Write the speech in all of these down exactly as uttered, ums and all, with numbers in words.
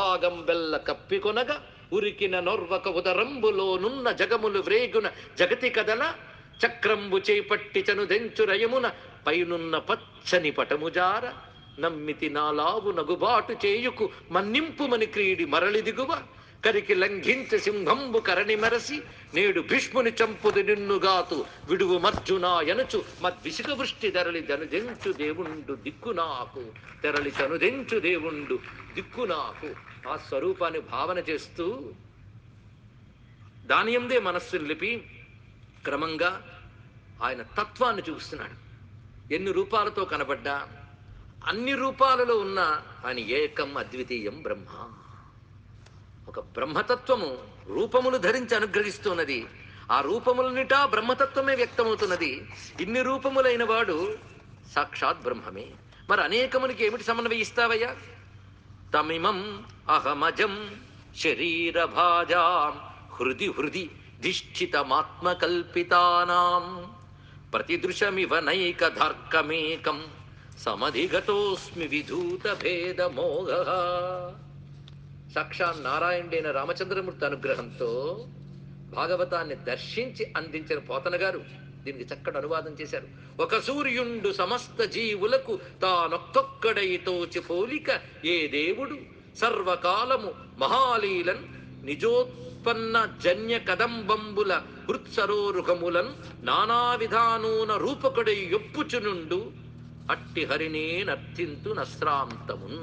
భాగం బెల్ల కప్పికొనగా ఉరికిన నొర్వక ఉదరంబులోనున్న జగములు వ్రేగున జగతి కదల చక్రంబు చేపట్టి చనుదెంచు రయమున పైనున్న పచ్చని పటముజార నమ్మితి నాలావు నగుబాటు చేయుకు మన్నింపుమని క్రీడి మరలి దిగువ కరికి లంఘించ సింహంబు కరణి మెరసి నేడు భీష్ముని చంపుది నిన్నుగాతు విడువు మర్జునా ఎనుచు మద్విసిక వృష్టి తెరలి దనుదెంచు దేవుండు దిక్కు నాకు తెరలి తనుదెంచు దేవుండు దిక్కు నాకు. ఆ స్వరూపాన్ని భావన చేస్తూ దానియందే మనస్సును నిలిపి క్రమంగా ఆయన తత్వాన్ని చూస్తున్నాడు. ఎన్ని రూపాలతో కనబడ్డా అన్ని రూపాలలో ఉన్న ఆయన ఏకం అద్వితీయం బ్రహ్మ. ఒక బ్రహ్మతత్వము రూపములు ధరించి అనుగ్రహిస్తున్నది. ఆ రూపములన్నిటా బ్రహ్మతత్వమే వ్యక్తమవుతున్నది. ఇన్ని రూపములైన వాడు సాక్షాత్ బ్రహ్మమే. మరి అనేకమునికి ఏమిటి సమన్వయిస్తావయ్యా? తమిమం అహమజం శరీర భాజాం హృది హృది ధిష్ఠితమాత్మకల్పితానాం ప్రతిదృశమివ నైకధార్కమేకం సమధిగతోస్మి విధూత భేద మోహ. సాక్షాత్ నారాయణుడైన రామచంద్రమూర్తి అనుగ్రహంతో భాగవతాన్ని దర్శించి అందించిన పోతన గారు దీనికి చక్కటి అనువాదం చేశారు. ఒక సూర్యుండు సమస్త జీవులకు తానొక్కొక్కడై తోచి పోలిక ఏ దేవుడు సర్వకాలము మహాలీలన్ నిజోత్పన్న జన్య కదంబంబుల హృత్సరోరుహములన్ నానా విధానూన రూపకుడై యొప్పుచునుండు అట్టి హరినే నర్థింతు నశ్రాంతమున్.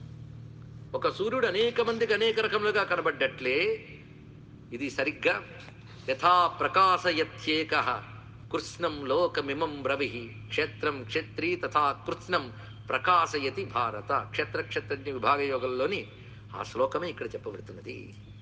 ఒక సూర్యుడు అనేక మందికి అనేక రకములుగా కనబడ్డట్లే ఇది సరిగ్గా యథా ప్రకాశయత్యేక కృష్ణం లోకమిమం రవి క్షేత్రం క్షత్రి తథా కృష్ణం ప్రకాశయతి భారత. క్షేత్ర క్షత్రజ్ఞ విభాగ యోగంలోని ఆ శ్లోకమే ఇక్కడ చెప్పబడుతున్నది.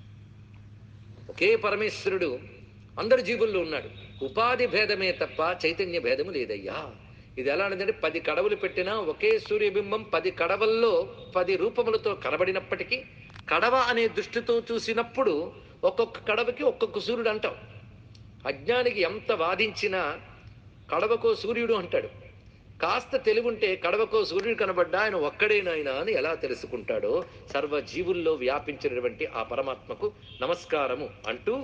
ఒకే పరమేశ్వరుడు అందరి జీవుల్లో ఉన్నాడు. ఉపాధి భేదమే తప్ప చైతన్య భేదము లేదయ్యా. ఇది ఎలా అంటే పది కడవలు పెట్టినా ఒకే సూర్యబింబం పది కడవల్లో పది రూపములతో కనబడినప్పటికీ కడవ అనే దృష్టితో చూసినప్పుడు ఒక్కొక్క కడవకి ఒక్కొక్క సూర్యుడు అంటాం. అజ్ఞానికి ఎంత వాదించినా కడవకో సూర్యుడు అంటాడు. కాస్త తెలివుంటే కడవకో సూర్యుడు కనబడ్డా ఆయన ఒక్కడేనాయన అని ఎలా తెలుసుకుంటాడో సర్వ జీవుల్లో వ్యాపించినటువంటి ఆ పరమాత్మకు నమస్కారము అంటూ